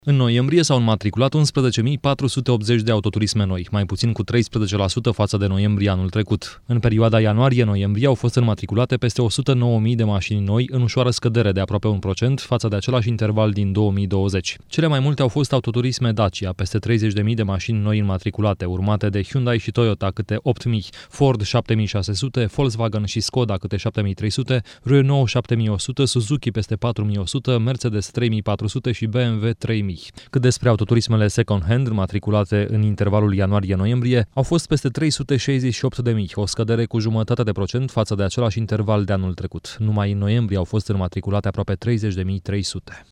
În noiembrie s-au înmatriculat 11.480 de autoturisme noi, mai puțin cu 13% față de noiembrie anul trecut. În perioada ianuarie-noiembrie au fost înmatriculate peste 109.000 de mașini noi, în ușoară scădere de aproape 1% față de același interval din 2020. Cele mai multe au fost autoturisme Dacia, peste 30.000 de mașini noi înmatriculate, urmate de Hyundai și Toyota câte 8.000, Ford 7.600, Volkswagen și Skoda câte 7.300, Renault 7.100, Suzuki peste 4.100, Mercedes 3.400 și BMW 3.000. Cât despre autoturismele second-hand matriculate în intervalul ianuarie-noiembrie, au fost peste 368.000, o scădere cu 0,5% față de același interval de anul trecut. Numai în noiembrie au fost înmatriculate aproape 30.300.